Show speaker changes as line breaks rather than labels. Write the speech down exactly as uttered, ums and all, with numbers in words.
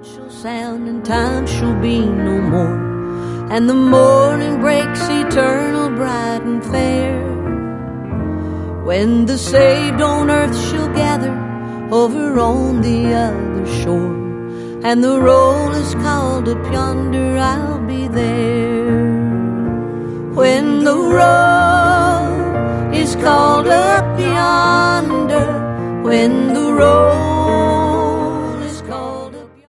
shall sound and time shall be no more, and the morning breaks eternal, bright and fair, when the saved on earth shall gather over on the other shore, and the roll is called up yonder, I'll be there. When the roll is called up yonder, when